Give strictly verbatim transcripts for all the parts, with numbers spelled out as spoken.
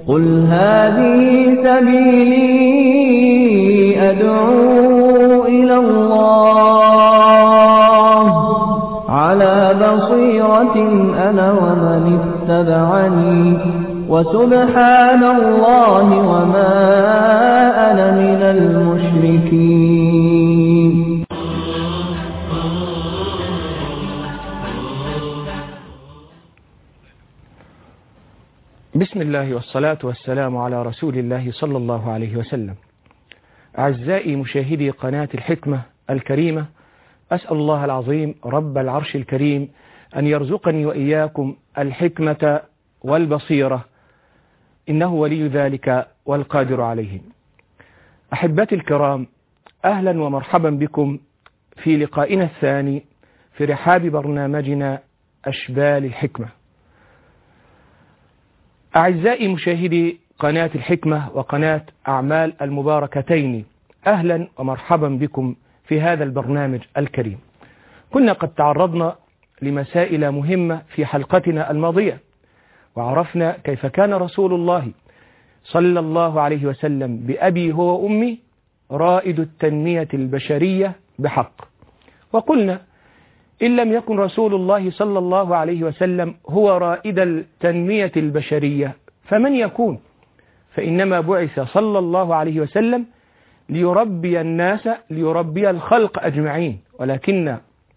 قل هذه سبيلي أدعو إلى الله على بصيرة أنا ومن اتبعني وسبحان الله وما أنا من المشركين. بسم الله والصلاة والسلام على رسول الله صلى الله عليه وسلم. أعزائي مشاهدي قناة الحكمة الكريمة، أسأل الله العظيم رب العرش الكريم أن يرزقني وإياكم الحكمة والبصيرة، إنه ولي ذلك والقادر عليه. أحبتي الكرام، أهلا ومرحبا بكم في لقائنا الثاني في رحاب برنامجنا أشبال الحكمة. أعزائي مشاهدي قناة الحكمة وقناة أعمال المباركتين، أهلا ومرحبا بكم في هذا البرنامج الكريم. كنا قد تعرضنا لمسائل مهمة في حلقتنا الماضية، وعرفنا كيف كان رسول الله صلى الله عليه وسلم بأبي هو وأمي رائد التنمية البشرية بحق. وقلنا إن لم يكن رسول الله صلى الله عليه وسلم هو رائد التنمية البشرية فمن يكون؟ فإنما بعث صلى الله عليه وسلم ليربي الناس، ليربي الخلق أجمعين. ولكن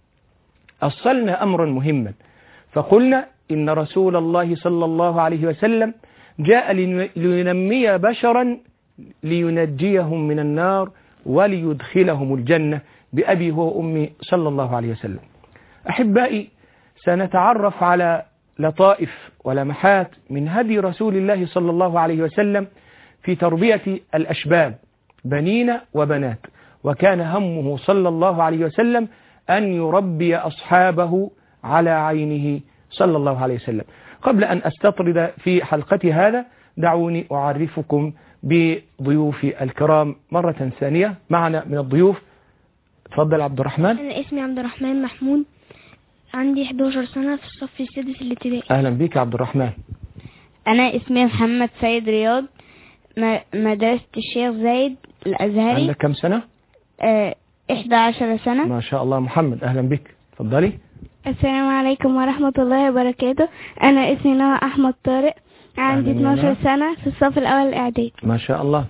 أصلنا أمرا مهما فقلنا إن رسول الله صلى الله عليه وسلم جاء لينمي بشرا لينجيهم من النار وليدخلهم الجنة بأبي هو أمي صلى الله عليه وسلم. أحبائي، سنتعرف على لطائف ولمحات من هدي رسول الله صلى الله عليه وسلم في تربية الأشباب بنين وبنات، وكان همه صلى الله عليه وسلم أن يربي أصحابه على عينه صلى الله عليه وسلم. قبل أن أستطرد في حلقتي هذا، دعوني أعرفكم بضيوفي الكرام مرة ثانية. معنا من الضيوف، تفضل عبد الرحمن. أنا اسمي عبد الرحمن محمود، عندي إحدى عشرة سنة في الصف السادس الابتدائي. أهلا بك عبد الرحمن. أنا اسمي محمد سيد رياض، مدرسة الشيخ زايد الأزهري. عندك كم سنة؟ أه إحدى عشرة سنة. ما شاء الله. محمد، أهلا بك، تفضلي. السلام عليكم ورحمة الله وبركاته. أنا اسمي نوى أحمد طارق، عندي اثناشر سنة في الصف الأول الإعدادي. ما شاء الله.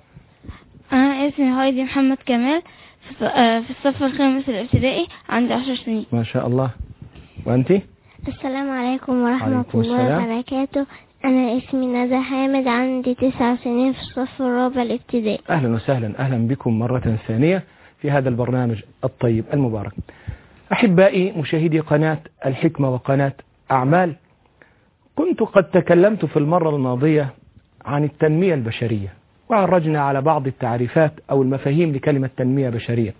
أنا اسمي هايدي محمد كمال في الصف الخامس الابتدائي، عندي عشر سنين. ما شاء الله. وأنتي؟ السلام عليكم ورحمة الله السلام. وبركاته. أنا اسمي ندى حامد، عندي تسع سنين في الصف الرابع الابتدائي. أهلا وسهلا، أهلا بكم مرة ثانية في هذا البرنامج الطيب المبارك. أحبائي مشاهدي قناة الحكمة وقناة أعمال، كنت قد تكلمت في المرة الماضية عن التنمية البشرية، وعرجنا على بعض التعريفات أو المفاهيم لكلمة تنمية بشرية.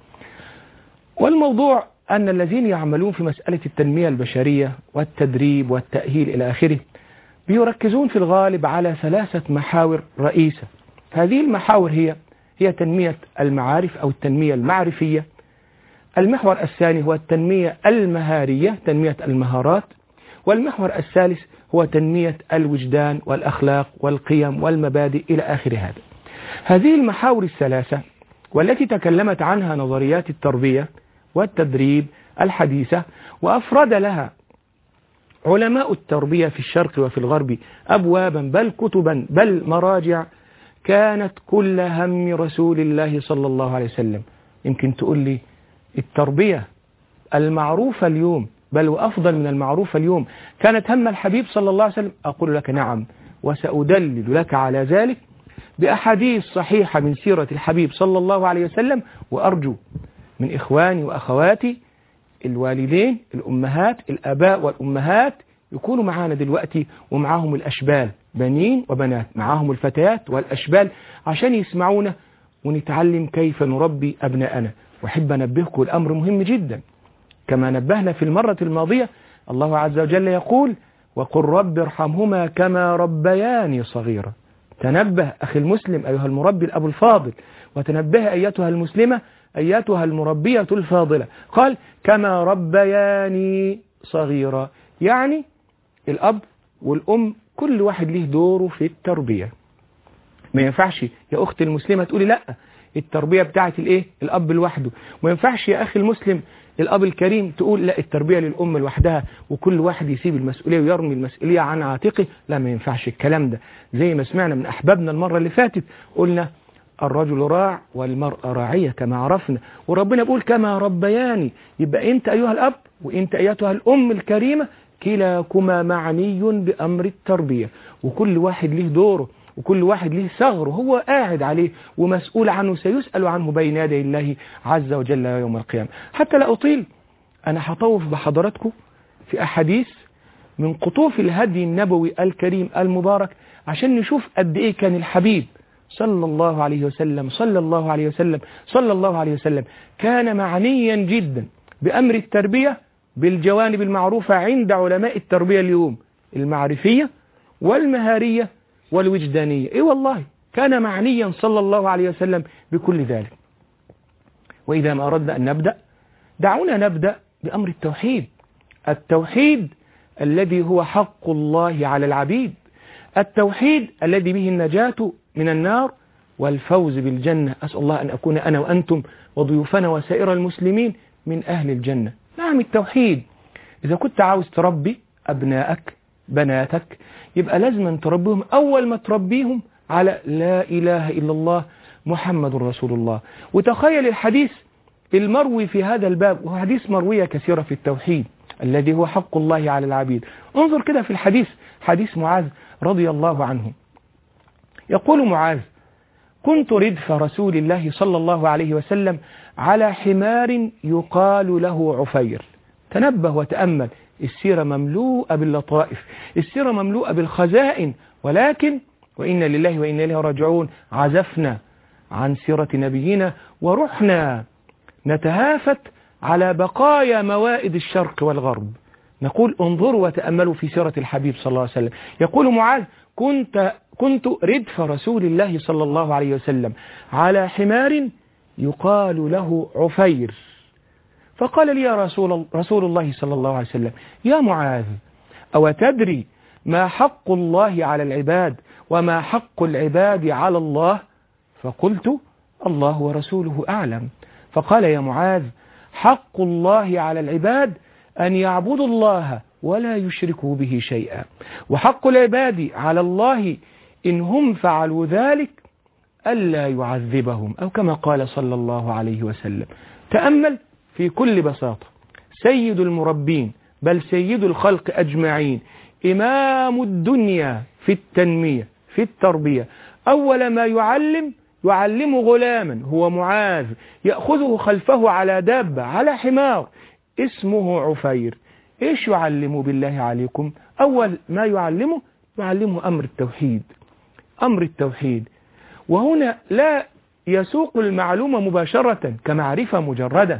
والموضوع أن الذين يعملون في مسألة التنمية البشرية والتدريب والتأهيل إلى آخره بيركزون في الغالب على ثلاثة محاور رئيسة. هذه المحاور هي هي تنمية المعارف أو التنمية المعرفية. المحور الثاني هو التنمية المهارية، تنمية المهارات. والمحور الثالث هو تنمية الوجدان والأخلاق والقيم والمبادئ إلى آخر هذا. هذه المحاور الثلاثة والتي تكلمت عنها نظريات التربية والتدريب الحديثة، وأفرد لها علماء التربية في الشرق وفي الغرب أبوابا بل كتبا بل مراجع، كانت كل هم رسول الله صلى الله عليه وسلم. يمكن تقول لي التربية المعروفة اليوم بل وأفضل من المعروفة اليوم كانت هم الحبيب صلى الله عليه وسلم؟ أقول لك نعم، وسأدلل لك على ذلك بأحاديث صحيحة من سيرة الحبيب صلى الله عليه وسلم. وأرجو من إخواني وأخواتي الوالدين الأمهات الآباء والأمهات يكونوا معانا دلوقتي، ومعاهم الأشبال بنين وبنات، معاهم الفتيات والأشبال، عشان يسمعونا ونتعلم كيف نربي أبناءنا. وأحب أنبهكم الأمر مهم جدا، كما نبهنا في المرة الماضية، الله عز وجل يقول: وقل رب ارحمهما كما ربياني صغيرا. تنبه أخي المسلم أيها المربي الأب الفاضل، وتنبه أيتها المسلمة أيتها المربية الفاضلة. قال: كما ربياني صغيرا، يعني الأب والأم كل واحد له دوره في التربية. ما ينفعش يا أختي المسلمة تقولي لا التربية بتاعت الايه الأب لوحده، ما ينفعش يا أخي المسلم الأب الكريم تقول لا التربية للأم لوحدها وكل واحد يسيب المسؤولية ويرمي المسؤولية عن عاتقه. لا، ما ينفعش الكلام ده. زي ما سمعنا من أحبابنا المرة اللي فاتت قلنا الرجل راع والمرأة راعية كما عرفنا، وربنا بيقول كما ربياني. يبقى أنت أيها الأب وأنت أيتها الأم الكريمة كلاكما معني بأمر التربية، وكل واحد له دوره وكل واحد له ثغره هو قاعد عليه ومسؤول عنه، سيسأل عنه بين يدي الله عز وجل يوم القيامة. حتى لا أطيل أنا هطوف بحضراتكم في أحاديث من قطوف الهدي النبوي الكريم المبارك عشان نشوف قد إيه كان الحبيب صلى الله عليه وسلم صلى الله عليه وسلم صلى الله عليه وسلم كان معنيا جدا بأمر التربية بالجوانب المعروفة عند علماء التربية اليوم، المعرفية والمهارية والوجدانية. إيه والله كان معنيا صلى الله عليه وسلم بكل ذلك. وإذا ما أردنا أن نبدأ دعونا نبدأ بأمر التوحيد، التوحيد الذي هو حق الله على العبيد، التوحيد الذي به النجاة من النار والفوز بالجنة. أسأل الله أن أكون أنا وأنتم وضيوفنا وسائر المسلمين من أهل الجنة. نعم التوحيد. إذا كنت عاوز تربي أبنائك بناتك يبقى لازم أن تربيهم أول ما تربيهم على لا إله إلا الله محمد رسول الله. وتخيل الحديث المروي في هذا الباب، وهو حديث مروية كثيرة في التوحيد الذي هو حق الله على العبيد. انظر كده في الحديث، حديث معاذ رضي الله عنه. يقول معاذ: كنت ردف رسول الله صلى الله عليه وسلم على حمار يقال له عفير. تنبه وتأمل، السيرة مملوءة باللطائف، السيرة مملوءة بالخزائن، ولكن وإنا لله وإنا إليه راجعون عزفنا عن سيرة نبينا ورحنا نتهافت على بقايا موائد الشرق والغرب. نقول انظروا وتأملوا في سيرة الحبيب صلى الله عليه وسلم. يقول معاذ: كنت كنت ردف رسول الله صلى الله عليه وسلم على حمار يقال له عفير، فقال لي يا رسول, رسول الله صلى الله عليه وسلم: يا معاذ، أو تدري ما حق الله على العباد وما حق العباد على الله؟ فقلت: الله ورسوله أعلم. فقال: يا معاذ، حق الله على العباد أن يعبدوا الله ولا يشركوا به شيئا، وحق العباد على الله إن هم فعلوا ذلك ألا يعذبهم، أو كما قال صلى الله عليه وسلم. تأمل في كل بساطة، سيد المربين بل سيد الخلق أجمعين، إمام الدنيا في التنمية في التربية، أول ما يعلم يعلم غلاما هو معاذ يأخذه خلفه على دابة على حمار اسمه عفير. إيش يعلمه بالله عليكم؟ أول ما يعلمه يعلمه أمر التوحيد، أمر التوحيد. وهنا لا يسوق المعلومة مباشرة كمعرفة مجردة،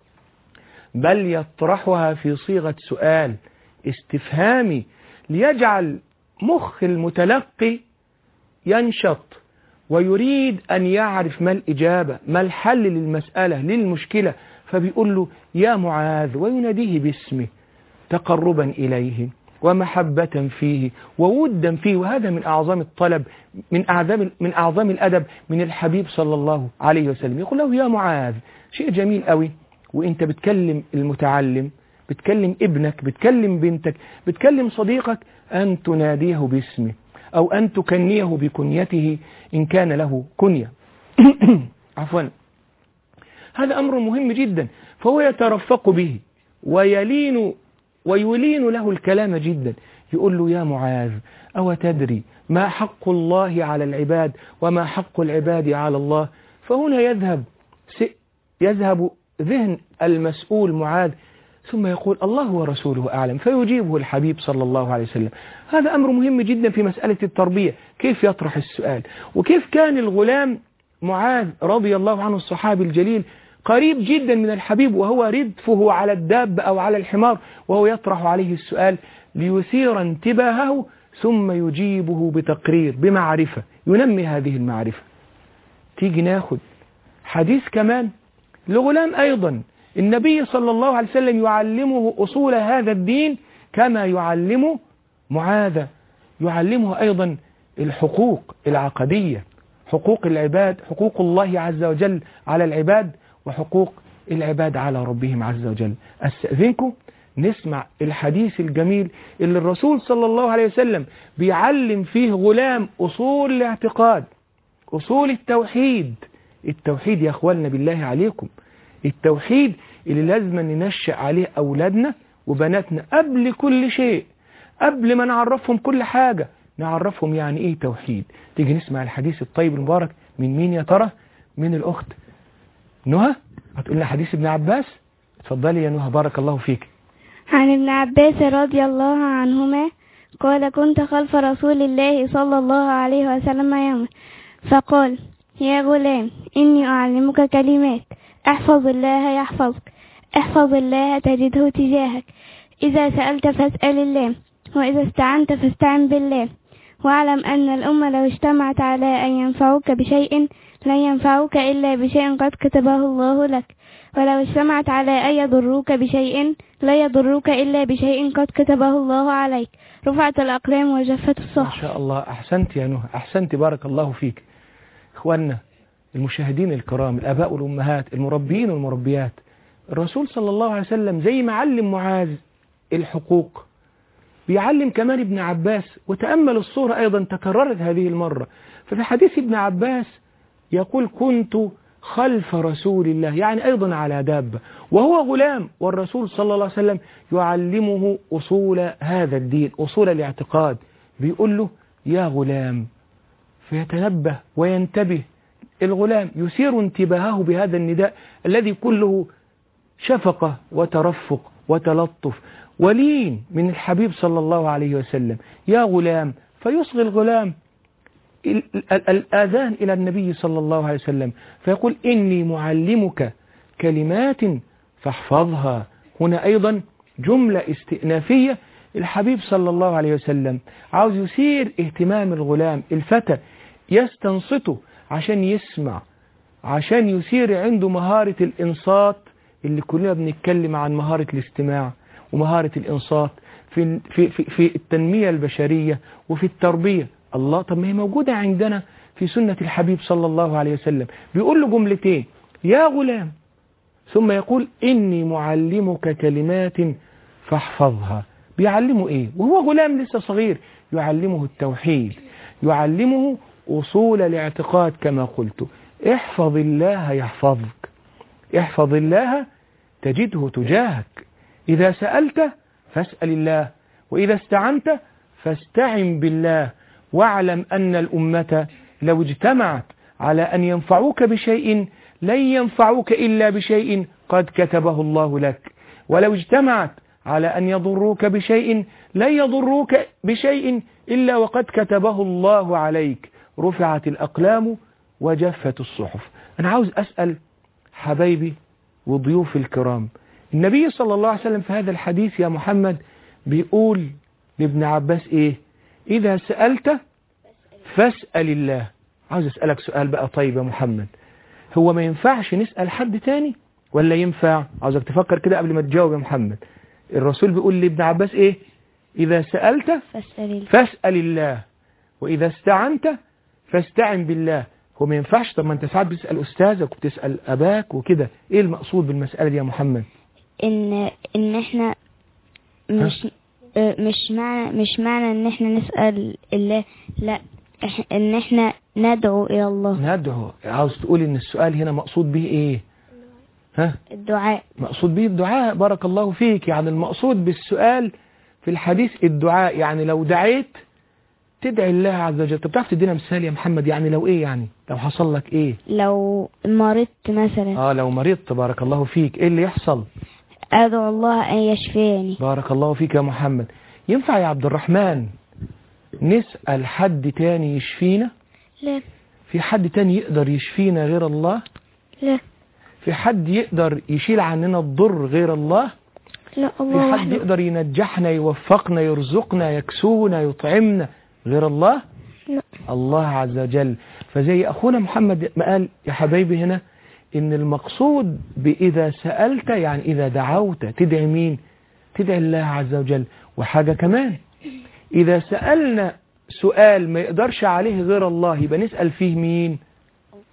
بل يطرحها في صيغة سؤال استفهامي ليجعل مخ المتلقي ينشط ويريد أن يعرف ما الإجابة، ما الحل للمسألة للمشكلة. فبيقول له يا معاذ ويناديه باسمه تقربا إليه ومحبة فيه وودا فيه. وهذا من أعظم الطلب، من أعظم من أعظم الأدب من الحبيب صلى الله عليه وسلم. يقول له يا معاذ، شيء جميل قوي وإنت بتكلم المتعلم، بتكلم ابنك، بتكلم بنتك، بتكلم صديقك، أن تناديه باسمه أو أن تكنيه بكنيته إن كان له كنية. عفوا، هذا أمر مهم جدا. فهو يترفق به ويلين ويلين له الكلام جدا. يقول له يا معاذ، أو تدري ما حق الله على العباد وما حق العباد على الله؟ فهنا يذهب يذهب ذهن المسؤول معاذ، ثم يقول الله ورسوله أعلم، فيجيبه الحبيب صلى الله عليه وسلم. هذا أمر مهم جدا في مسألة التربية، كيف يطرح السؤال، وكيف كان الغلام معاذ رضي الله عنه الصحابي الجليل قريب جدا من الحبيب وهو ردفه على الدابة أو على الحمار، وهو يطرح عليه السؤال ليثير انتباهه ثم يجيبه بتقرير بمعرفة ينمي هذه المعرفة. تيجي ناخد حديث كمان لغلام أيضا النبي صلى الله عليه وسلم يعلمه أصول هذا الدين كما يعلم معاذ، يعلمه أيضا الحقوق العقدية حقوق العباد، حقوق الله عز وجل على العباد وحقوق العباد على ربهم عز وجل. أستأذنكم نسمع الحديث الجميل اللي الرسول صلى الله عليه وسلم بيعلم فيه غلام أصول الاعتقاد، أصول التوحيد. التوحيد يا أخواننا بالله عليكم، التوحيد اللي لازم ننشأ عليه أولادنا وبناتنا قبل كل شيء، قبل ما نعرفهم كل حاجة نعرفهم يعني إيه توحيد. تيجي نسمع الحديث الطيب المبارك من مين يا ترى؟ من الأخت نهى هتقول لنا حديث ابن عباس. اتفضلي يا نهى بارك الله فيك. عن ابن عباس رضي الله عنهما قال كنت خلف رسول الله صلى الله عليه وسلم يوما فقال يا غلام إني أعلمك كلمات احفظ الله يحفظك، احفظ الله تجده تجاهك، إذا سألت فاسأل الله، وإذا استعنت فاستعن بالله، واعلم أن الأمة لو اجتمعت على أن ينفعوك بشيء لن ينفعوك إلا بشيء قد كتبه الله لك، ولو اجتمعت على أن يضروك بشيء لا يضروك إلا بشيء قد كتبه الله عليك، رفعت الأقلام وجفت الصحف. ما شاء الله، أحسنت يا نهى، أحسنت بارك الله فيك. إخواننا المشاهدين الكرام، الآباء والأمهات، المربيين والمربيات، الرسول صلى الله عليه وسلم زي ما علم معاذ الحقوق بيعلم كمان ابن عباس. وتأمل الصورة أيضا تكررت هذه المرة. ففي حديث ابن عباس يقول كنت خلف رسول الله، يعني أيضا على دابة وهو غلام، والرسول صلى الله عليه وسلم يعلمه أصول هذا الدين، أصول الاعتقاد. بيقول له يا غلام، فيتنبه وينتبه الغلام، يثير انتباهه بهذا النداء الذي كله شفقة وترفق وتلطف ولين من الحبيب صلى الله عليه وسلم. يا غلام، فيصغي الغلام الآذان إلى النبي صلى الله عليه وسلم فيقول إني معلمك كلمات فاحفظها. هنا أيضا جملة استئنافية. الحبيب صلى الله عليه وسلم عاوز يثير اهتمام الغلام الفتى، يستنصته عشان يسمع، عشان يثير عنده مهارة الإنصات اللي كلنا بنتكلم عن مهارة الاستماع ومهارة الإنصات في, في, في, في التنمية البشرية وفي التربية. الله، طب ما هي موجودة عندنا في سنة الحبيب صلى الله عليه وسلم. بيقول له جملتين يا غلام، ثم يقول إني معلمك كلمات فاحفظها. بيعلمه إيه وهو غلام لسه صغير؟ يعلمه التوحيد، يعلمه أصول الاعتقاد كما قلت. احفظ الله يحفظك، احفظ الله تجده تجاهك، إذا سألت فاسأل الله، وإذا استعنت فاستعن بالله، واعلم أن الأمة لو اجتمعت على أن ينفعوك بشيء لن ينفعوك إلا بشيء قد كتبه الله لك، ولو اجتمعت على أن يضروك بشيء لن يضروك بشيء إلا وقد كتبه الله عليك، رفعت الأقلام وجفت الصحف. أنا عاوز أسأل حبايبي وضيوف الكرام، النبي صلى الله عليه وسلم في هذا الحديث يا محمد بيقول لابن عباس إيه؟ إذا سألت فاسأل الله. عاوز أسألك سؤال بقى طيب يا محمد، هو ما ينفعش نسأل حد تاني ولا ينفع؟ عاوزك تفكر كده قبل ما تجاوب يا محمد. الرسول بيقول لابن عباس إيه؟ إذا سألت فاسأل, فاسأل الله، وإذا استعنت فاستعن بالله. هو ما ينفعش؟ طب ما انت ساعات بتسأل أستاذك وبتسأل أباك وكده. إيه المقصود بالمسألة دي يا محمد؟ إن إن إحنا مش مش معنى مش معنى إن إحنا نسأل الله، لا، إن إحنا ندعو إلى الله. ندعو. عاوز تقول إن السؤال هنا مقصود به إيه؟ ها؟ الدعاء. مقصود به الدعاء. بارك الله فيك. يعني المقصود بالسؤال في الحديث الدعاء، يعني لو دعيت تدعي الله عز وجل. طب تعرف تدينا مثال يا محمد؟ يعني لو ايه؟ يعني لو حصل لك ايه؟ لو مرضت مثلا. اه لو مرضت بارك الله فيك، ايه اللي يحصل؟ ادعو الله ان يشفيني. بارك الله فيك يا محمد. ينفع يا عبد الرحمن نسأل حد تاني يشفينا؟ لا. في حد تاني يقدر يشفينا غير الله؟ لا. في حد يقدر يشيل عننا الضر غير الله؟ لا. الله في حد يقدر ينجحنا يوفقنا يرزقنا يكسونا يطعمنا غير الله؟ لا. الله عز وجل. فزي أخونا محمد ما قال يا حبايبي هنا إن المقصود بإذا سألت يعني إذا دعوت تدعي مين؟ تدعي الله عز وجل. وحاجة كمان، إذا سألنا سؤال ما يقدرش عليه غير الله يبقى نسأل فيه مين؟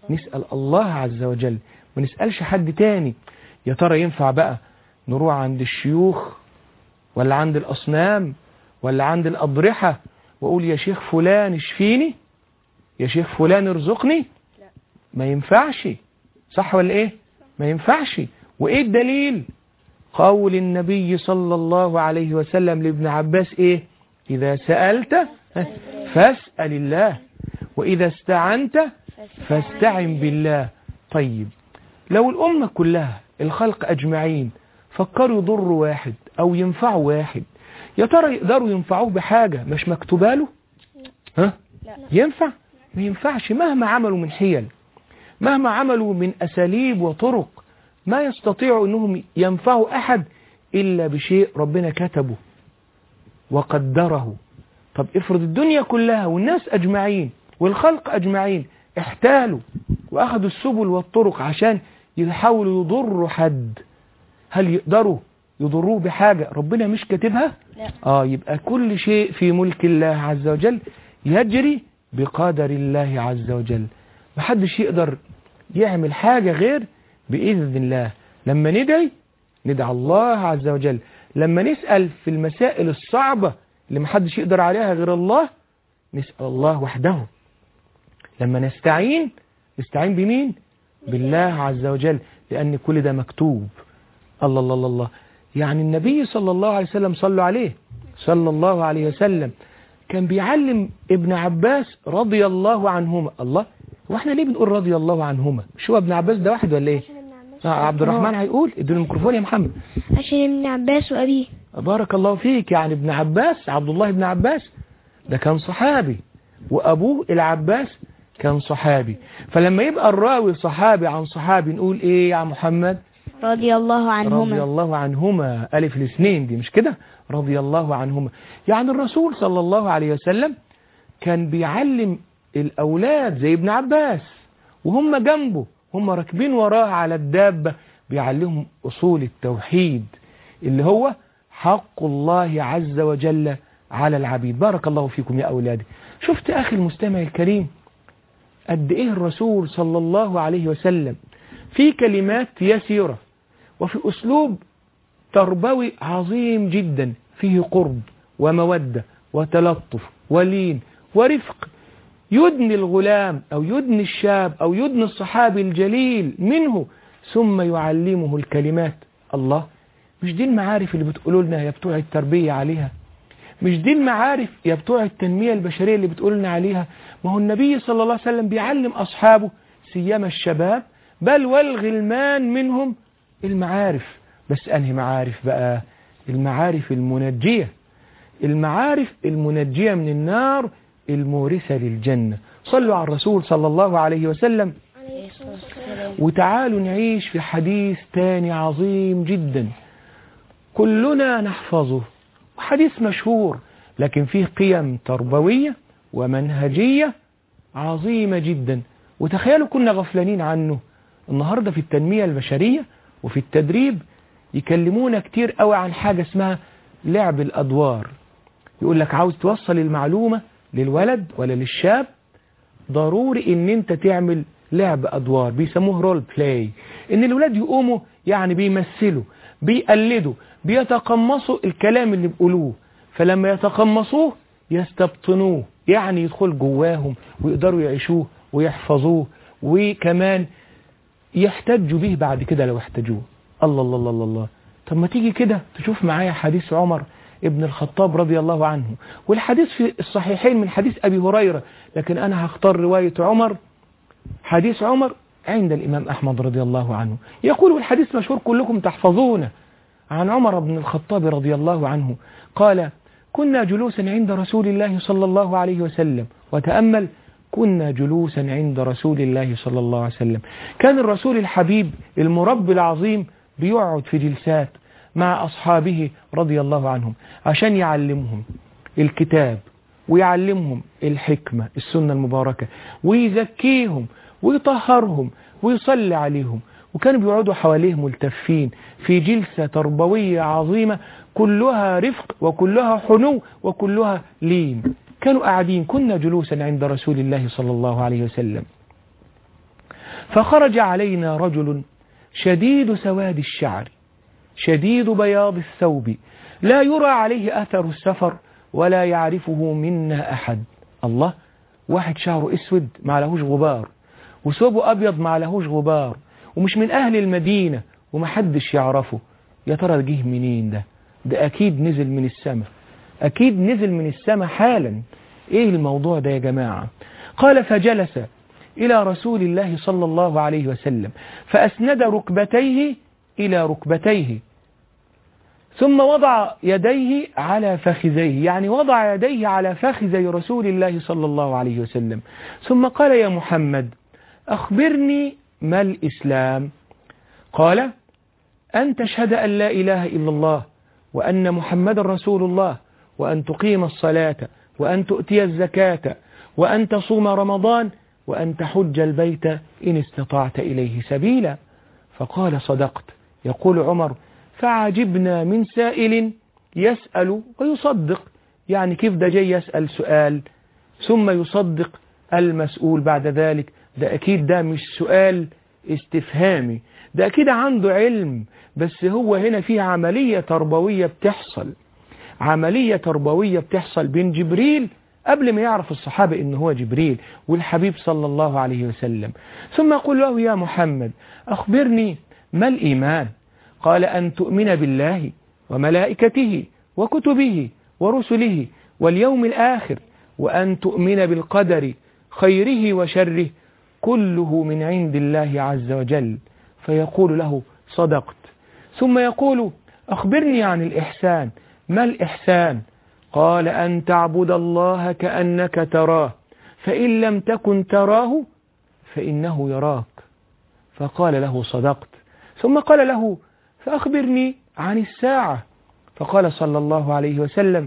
نسأل الله عز وجل، ما نسألش حد تاني. يا ترى ينفع بقى نروح عند الشيوخ ولا عند الأصنام ولا عند الأضرحة وأقول يا شيخ فلان اشفيني، يا شيخ فلان ارزقني؟ ما ينفعش، صح ولا ايه؟ ما ينفعش. وايه الدليل؟ قول النبي صلى الله عليه وسلم لابن عباس ايه؟ اذا سألت فاسأل الله واذا استعنت فاستعن بالله. طيب لو الأمة كلها الخلق أجمعين فكروا يضروا واحد أو ينفعوا واحد، يا ترى يقدروا ينفعوه بحاجة مش مكتوبة له؟ ها؟ ينفع؟ ما ينفعش. مهما عملوا من حيل، مهما عملوا من أساليب وطرق، ما يستطيعوا أنهم ينفعوا أحد إلا بشيء ربنا كتبه وقدره. طب افرض الدنيا كلها والناس أجمعين والخلق أجمعين احتالوا وأخذوا السبل والطرق عشان يحاولوا يضروا حد، هل يقدروا يضروه بحاجة ربنا مش كاتبها؟ لا. آه يبقى كل شيء في ملك الله عز وجل يجري بقدر الله عز وجل. محدش يقدر يعمل حاجة غير بإذن الله. لما ندعي ندعى الله عز وجل، لما نسأل في المسائل الصعبة اللي محدش يقدر عليها غير الله نسأل الله وحده. لما نستعين نستعين بمين؟ بالله عز وجل، لأن كل ده مكتوب. الله الله الله الله. يعني النبي صلى الله عليه وسلم صلوا عليه صلى الله عليه وسلم كان بيعلم ابن عباس رضي الله عنهما. الله، واحنا ليه بنقول رضي الله عنهما؟ مش هو ابن عباس ده واحد ولا ايه؟ آه عبد الرحمن هيقول ادوا الميكروفون يا محمد. عشان ابن عباس وأبيه. بارك الله فيك. يعني ابن عباس عبد الله بن عباس ده كان صحابي، وأبوه العباس كان صحابي. فلما يبقى الراوي صحابي عن صحابي نقول ايه يا محمد؟ رضي الله عنهما. رضي الله عنهما، ألف الاثنين دي مش كده؟ رضي الله عنهما. يعني الرسول صلى الله عليه وسلم كان بيعلم الأولاد زي ابن عباس وهم جنبه، هم راكبين وراه على الدابة، بيعلمهم أصول التوحيد اللي هو حق الله عز وجل على العبيد. بارك الله فيكم يا أولادي. شفت أخي المستمع الكريم قد إيه الرسول صلى الله عليه وسلم في كلمات يسيرة وفي أسلوب تربوي عظيم جدا، فيه قرب ومودة وتلطف ولين ورفق، يدني الغلام أو يدني الشاب أو يدني الصحابي الجليل منه ثم يعلمه الكلمات. الله، مش دي المعارف اللي بتقولوا لنا يا بتوع التربية عليها؟ مش دي المعارف يا بتوع التنمية البشرية اللي بتقول لنا عليها؟ ما هو النبي صلى الله عليه وسلم بيعلم أصحابه سيما الشباب بل والغلمان منهم المعارف. بس أنهي معارف بقى؟ المعارف المنجية، المعارف المنجية من النار المورثة للجنة. صلوا على الرسول صلى الله عليه وسلم. وتعالوا نعيش في حديث تاني عظيم جدا كلنا نحفظه، حديث مشهور لكن فيه قيم تربوية ومنهجية عظيمة جدا، وتخيلوا كنا غفلانين عنه. النهاردة في التنمية البشرية وفي التدريب يكلمونا كتير قوي عن حاجة اسمها لعب الأدوار. يقول لك عاوز توصل المعلومة للولد ولا للشاب ضروري ان انت تعمل لعب أدوار، بيسموه رول بلاي، ان الولاد يقوموا يعني بيمثلوا بيقلدوا بيتقمصوا الكلام اللي بيقولوه، فلما يتقمصوه يستبطنوه، يعني يدخل جواهم ويقدروا يعيشوه ويحفظوه وكمان يحتجوا به بعد كده لو احتاجوه. الله الله الله الله. طب ما تيجي كده تشوف معايا حديث عمر ابن الخطاب رضي الله عنه، والحديث في الصحيحين من حديث أبي هريرة، لكن أنا هختار رواية عمر. حديث عمر عند الإمام أحمد رضي الله عنه، يقول الحديث مشهور كلكم تحفظونه، عن عمر بن الخطاب رضي الله عنه قال: كنا جلوسا عند رسول الله صلى الله عليه وسلم، وتأمل، كنا جلوسا عند رسول الله صلى الله عليه وسلم. كان الرسول الحبيب المربي العظيم بيقعد في جلسات مع أصحابه رضي الله عنهم عشان يعلمهم الكتاب ويعلمهم الحكمة السنة المباركة ويزكيهم ويطهرهم ويصلي عليهم، وكانوا بيقعدوا حواليه ملتفين في جلسة تربوية عظيمة كلها رفق وكلها حنو وكلها لين. كانوا قاعدين، كنا جلوسا عند رسول الله صلى الله عليه وسلم. فخرج علينا رجل شديد سواد الشعر شديد بياض الثوب لا يرى عليه أثر السفر ولا يعرفه منا أحد. الله، واحد شعره اسود ما لهوش غبار وثوبه أبيض ما لهوش غبار ومش من أهل المدينة ومحدش يعرفه. يا ترى جه منين ده؟ ده أكيد نزل من السماء، أكيد نزل من السماء حالا. إيه الموضوع ده يا جماعة؟ قال فجلس إلى رسول الله صلى الله عليه وسلم فأسند ركبتيه إلى ركبتيه ثم وضع يديه على فخذيه، يعني وضع يديه على فخذي رسول الله صلى الله عليه وسلم، ثم قال يا محمد أخبرني ما الإسلام؟ قال أن تشهد أن لا إله إلا الله وأن محمد رسول الله وأن تقيم الصلاة وأن تؤتي الزكاة وأن تصوم رمضان وأن تحج البيت إن استطعت إليه سبيلا. فقال صدقت. يقول عمر فعجبنا من سائل يسأل ويصدق، يعني كيف ده جاي يسأل سؤال ثم يصدق المسؤول بعد ذلك؟ ده أكيد ده مش سؤال استفهامي، ده أكيد عنده علم، بس هو هنا في عملية تربوية بتحصل، عملية تربوية بتحصل بين جبريل قبل ما يعرف الصحابة إن هو جبريل والحبيب صلى الله عليه وسلم. ثم يقول له يا محمد أخبرني ما الإيمان؟ قال أن تؤمن بالله وملائكته وكتبه ورسله واليوم الآخر وأن تؤمن بالقدر خيره وشره كله من عند الله عز وجل. فيقول له صدقت. ثم يقول أخبرني عن الإحسان. ما الإحسان؟ قال أن تعبد الله كأنك تراه فإن لم تكن تراه فإنه يراك. فقال له صدقت. ثم قال له فأخبرني عن الساعة. فقال صلى الله عليه وسلم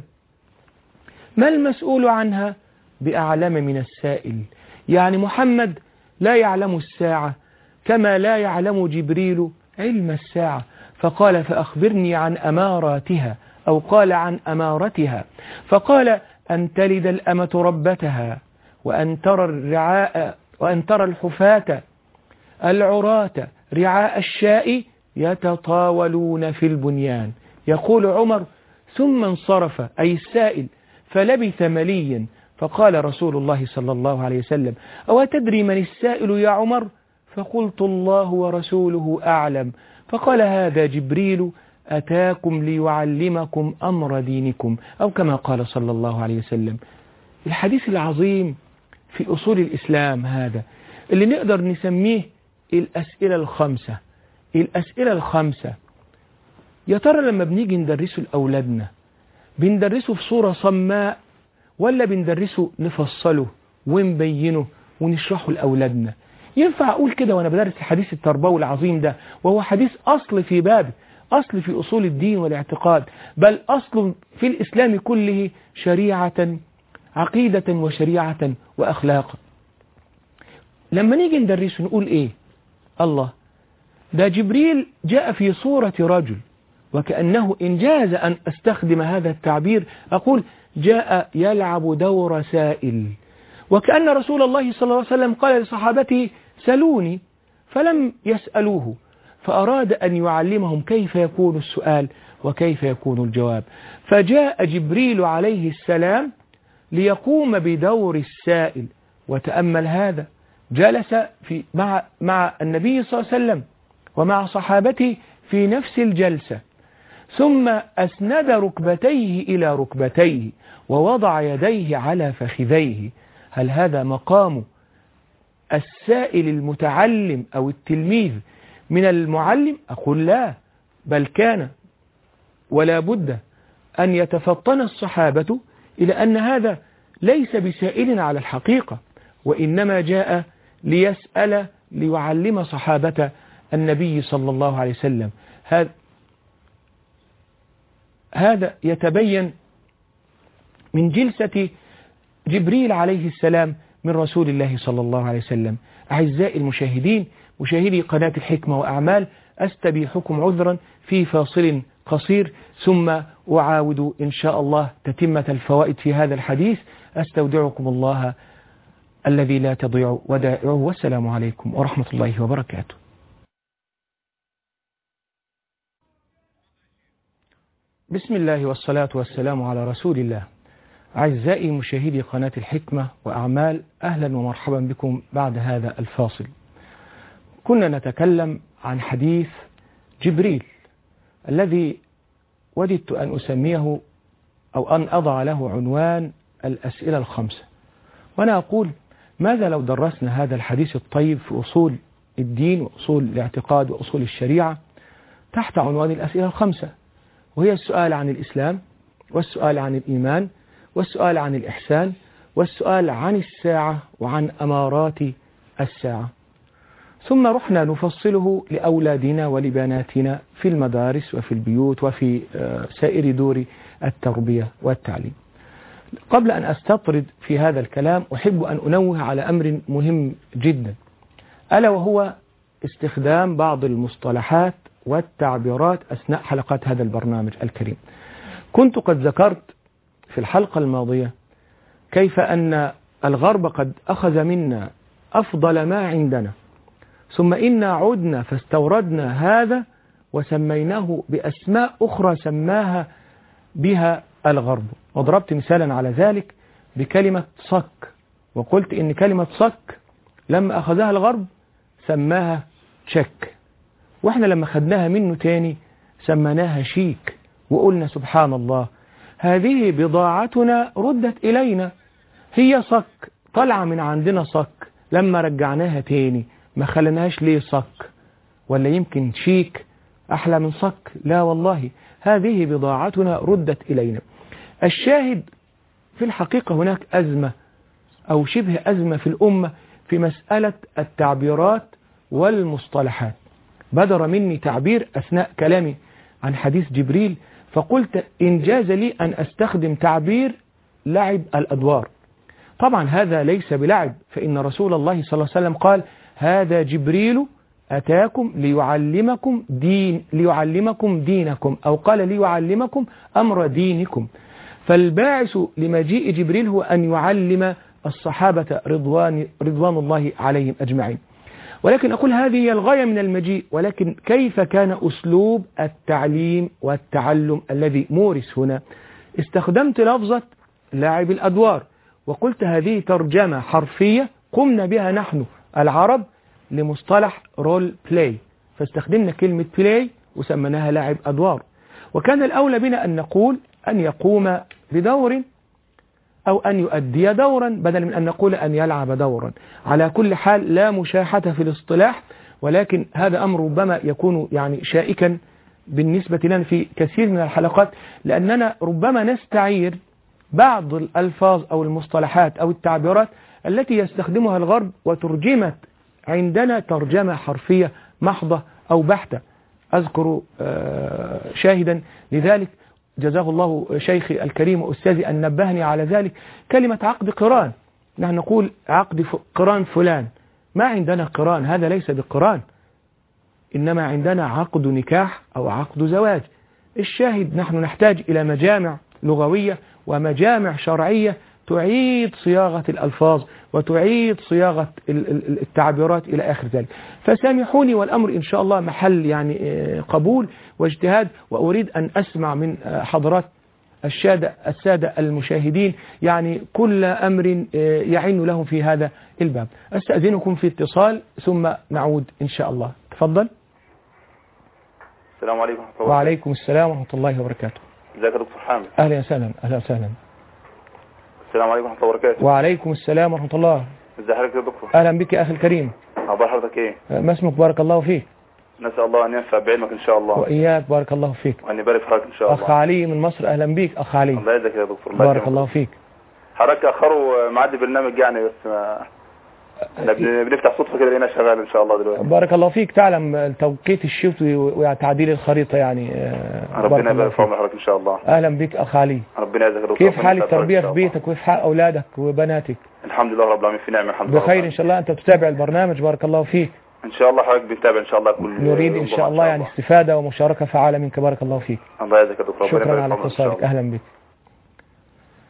ما المسؤول عنها بأعلم من السائل، يعني محمد لا يعلم الساعة كما لا يعلم جبريل علم الساعة. فقال فأخبرني عن أماراتها، أو قال عن أمارتها. فقال أن تلد الأمة ربتها وأن ترى الرعاء وأن ترى الحفاة العراة رعاء الشاء يتطاولون في البنيان. يقول عمر ثم انصرف أي السائل فلبث مليا. فقال رسول الله صلى الله عليه وسلم أو تدري من السائل يا عمر؟ فقلت الله ورسوله أعلم. فقال هذا جبريل أتاكم ليعلمكم أمر دينكم، أو كما قال صلى الله عليه وسلم. الحديث العظيم في أصول الإسلام هذا اللي نقدر نسميه الأسئلة الخمسة. الأسئلة الخمسة يا ترى لما بنيجي ندرسه لأولادنا بندرسه في صورة صماء ولا بندرسه نفصله ونبينه ونشرحه لأولادنا؟ ينفع أقول كده وأنا بدرس الحديث التربوي العظيم ده، وهو حديث أصل في بابه، أصل في أصول الدين والاعتقاد، بل أصل في الإسلام كله، شريعة عقيدة وشريعة وأخلاقا. لما نيجي ندرسه نقول إيه؟ الله، ده جبريل جاء في صورة رجل، وكأنه إن جاز أن أستخدم هذا التعبير أقول جاء يلعب دور سائل، وكأن رسول الله صلى الله عليه وسلم قال لصحابته سلوني فلم يسألوه، فأراد أن يعلمهم كيف يكون السؤال وكيف يكون الجواب. فجاء جبريل عليه السلام ليقوم بدور السائل. وتأمل هذا، جلس في مع مع النبي صلى الله عليه وسلم ومع صحابته في نفس الجلسة، ثم أسند ركبتيه إلى ركبتيه ووضع يديه على فخذيه. هل هذا مقام السائل المتعلم أو التلميذ من المعلم؟ أقول لا، بل كان ولا بد أن يتفطن الصحابة إلى أن هذا ليس بسائل على الحقيقة، وإنما جاء ليسأل ليعلم صحابة النبي صلى الله عليه وسلم. هذا هذا يتبين من جلسة جبريل عليه السلام من رسول الله صلى الله عليه وسلم. أعزائي المشاهدين، مشاهدي قناة الحكمة وأعمال، أستبيحكم عذرا في فاصل قصير، ثم أعاود إن شاء الله تتمة الفوائد في هذا الحديث. أستودعكم الله الذي لا تضيع ودائعه. والسلام عليكم ورحمة الله وبركاته. بسم الله والصلاة والسلام على رسول الله. أعزائي مشاهدي قناة الحكمة وأعمال، أهلا ومرحبا بكم بعد هذا الفاصل. كنا نتكلم عن حديث جبريل الذي وددت أن أسميه أو أن أضع له عنوان الأسئلة الخمسة، وأنا أقول ماذا لو درسنا هذا الحديث الطيب في أصول الدين وأصول الاعتقاد وأصول الشريعة تحت عنوان الأسئلة الخمسة، وهي السؤال عن الإسلام، والسؤال عن الإيمان، والسؤال عن الإحسان، والسؤال عن الساعة وعن أمارات الساعة. ثم رحنا نفصله لأولادنا ولبناتنا في المدارس وفي البيوت وفي سائر دور التربية والتعليم. قبل أن أستطرد في هذا الكلام أحب أن أنوه على أمر مهم جدا، ألا وهو استخدام بعض المصطلحات والتعبيرات أثناء حلقات هذا البرنامج الكريم. كنت قد ذكرت في الحلقة الماضية كيف أن الغرب قد أخذ منا أفضل ما عندنا، ثم إنا عدنا فاستوردنا هذا وسميناه بأسماء أخرى سماها بها الغرب. وضربت مثالا على ذلك بكلمة صك، وقلت إن كلمة صك لما أخذها الغرب سماها تشك، وإحنا لما خدناها منه تاني سمناها شيك، وقلنا سبحان الله هذه بضاعتنا ردت إلينا، هي صك طلع من عندنا صك، لما رجعناها تاني ما خلناهاش ليه صك؟ ولا يمكن شيك أحلى من صك؟ لا والله، هذه بضاعتنا ردت إلينا. الشاهد في الحقيقة هناك أزمة أو شبه أزمة في الأمة في مسألة التعبيرات والمصطلحات. بدر مني تعبير أثناء كلامي عن حديث جبريل، فقلت إن جاز لي أن أستخدم تعبير لعب الأدوار. طبعا هذا ليس بلعب، فإن رسول الله صلى الله عليه وسلم قال هذا جبريل أتاكم ليعلمكم دين ليعلمكم دينكم، أو قال ليعلمكم أمر دينكم. فالباعث لمجيء جبريل هو أن يعلم الصحابة رضوان, رضوان الله عليهم أجمعين. ولكن أقول هذه هي الغاية من المجيء، ولكن كيف كان أسلوب التعليم والتعلم الذي مورس هنا؟ استخدمت لفظة لاعب الأدوار، وقلت هذه ترجمة حرفية قمنا بها نحن العرب لمصطلح رول بلاي، فاستخدمنا كلمة بلاي وسمناها لاعب أدوار. وكان الأولى بنا أن نقول أن يقوم بدور أو أن يؤدي دورا بدلا من أن نقول أن يلعب دورا. على كل حال لا مشاحة في الاصطلاح، ولكن هذا أمر ربما يكون يعني شائكا بالنسبة لنا في كثير من الحلقات، لأننا ربما نستعير بعض الألفاظ أو المصطلحات أو التعبيرات التي يستخدمها الغرب وترجمت عندنا ترجمة حرفية محضة أو بحتة. أذكر شاهدا لذلك جزاه الله شيخي الكريم وأستاذي أن نبهني على ذلك، كلمة عقد قران. نحن نقول عقد قران فلان، ما عندنا قران، هذا ليس بقران، إنما عندنا عقد نكاح أو عقد زواج. الشاهد نحن نحتاج إلى مجامع لغوية ومجامع شرعية تعيد صياغة الألفاظ وتعيد صياغة التعبيرات إلى آخر ذلك. فسامحوني، والأمر إن شاء الله محل يعني قبول واجتهاد، وأريد أن أسمع من حضرات السادة السادة المشاهدين يعني كل أمر يعين لهم في هذا الباب. أستأذنكم في اتصال ثم نعود إن شاء الله. تفضل. السلام عليكم ورحمة الله. وعليكم السلام ورحمة الله وبركاته. ازيك يا دكتور حامد؟ أهلا وسهلا. أهلا وسهلا. السلام عليكم ورحمة الله وبركاته. وعليكم السلام ورحمة الله. ازي حضرتك يا دكتور؟ أهلا بك يا أخي الكريم. أخبار حضرتك إيه؟ ما اسمك؟ بارك الله فيك. نسأل الله أن ينفع بعلمك إن شاء الله. وإياك بارك الله فيك. وأن يبارك في حضرتك إن شاء الله. أخ علي من مصر، أهلا بك أخ علي. الله يجزاك يا دكتور. الله بارك الله فيك. حضرتك أخروا معدي برنامج يعني، بس ما احنا بنفتح صدفة كده لقينا شغال إن شاء الله دلوقتي. بارك الله فيك. تعلم توقيت الشوط وتعديل الخريطة يعني. ربنا يبارك في عمر حضرتك إن شاء الله. أهلا بك أخ علي. ربنا يجزاك يا دكتور. كيف حال التربية في بيتك وكيف حال أولادك وبناتك؟ الحمد لله رب العالمين في نعمة الحمد لله. بخير إن شاء الله. أنت تتابع البرنامج بارك الله فيك. إن شاء الله حضرتك بتتابع إن شاء الله كل نريد إن شاء الله يعني استفادة ومشاركة فعالة منك. بارك الله فيك. الله يجزاك يا دكتور. شكرا على اتصالك. أهلا بك.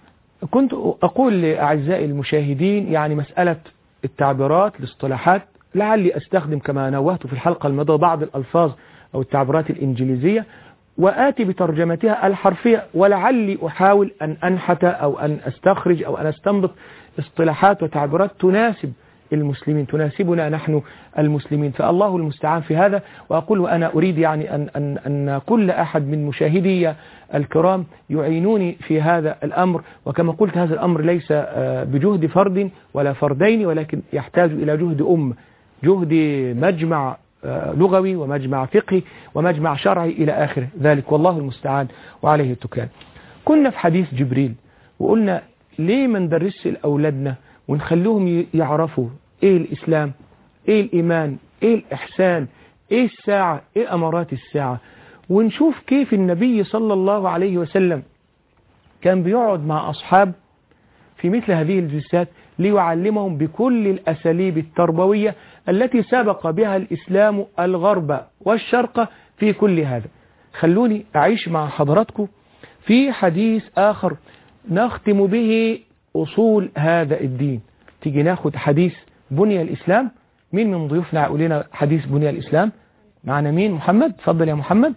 كنت أقول لأعزائي المشاهدين يعني مسألة التعبيرات الاصطلاحات لعلي أستخدم كما نوهت في الحلقة الماضية بعض الألفاظ أو التعبيرات الإنجليزية وآتي بترجمتها الحرفية، ولعلي أحاول أن أنحت أو أن أستخرج أو أن أستنبط اصطلاحات وتعبيرات تناسب المسلمين، تناسبنا نحن المسلمين، فالله المستعان في هذا. وأقول وأنا أريد يعني أن, أن, أن كل أحد من مشاهدي الكرام يعينوني في هذا الأمر، وكما قلت هذا الأمر ليس بجهد فرد ولا فردين، ولكن يحتاج إلى جهد أم، جهد مجمع لغوي ومجمع فقهي ومجمع شرعي إلى آخر ذلك، والله المستعان وعليه التكلان. كنا في حديث جبريل وقلنا ليه ما ندرسش لأولادنا ونخليهم يعرفوا إيه الإسلام، إيه الإيمان، إيه الإحسان، إيه الساعة، إيه أمارات الساعة، ونشوف كيف النبي صلى الله عليه وسلم كان بيقعد مع أصحاب في مثل هذه الجلسات ليعلمهم بكل الأساليب التربوية التي سبق بها الإسلام الغرب والشرق في كل هذا. خلوني أعيش مع حضراتكم في حديث آخر نختم به أصول هذا الدين. تيجي ناخد حديث بني الإسلام. مين من ضيوفنا يقول لنا حديث بني الإسلام؟ معنا مين؟ محمد، تفضل يا محمد،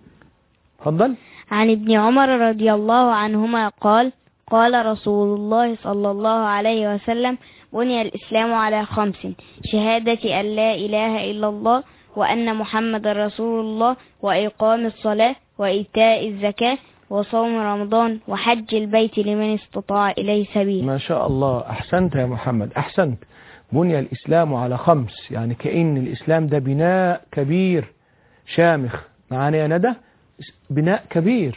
تفضل. عن ابن عمر رضي الله عنهما قال قال رسول الله صلى الله عليه وسلم بني الإسلام على خمس: شهادة أن لا إله إلا الله وأن محمد رسول الله وإقام الصلاة وإيتاء الزكاة وصوم رمضان وحج البيت لمن استطاع إليه سبيل. ما شاء الله، أحسنت يا محمد، أحسنت. بني الإسلام على خمس، يعني كأن الإسلام ده بناء كبير شامخ. معانا يا ندى؟ بناء كبير،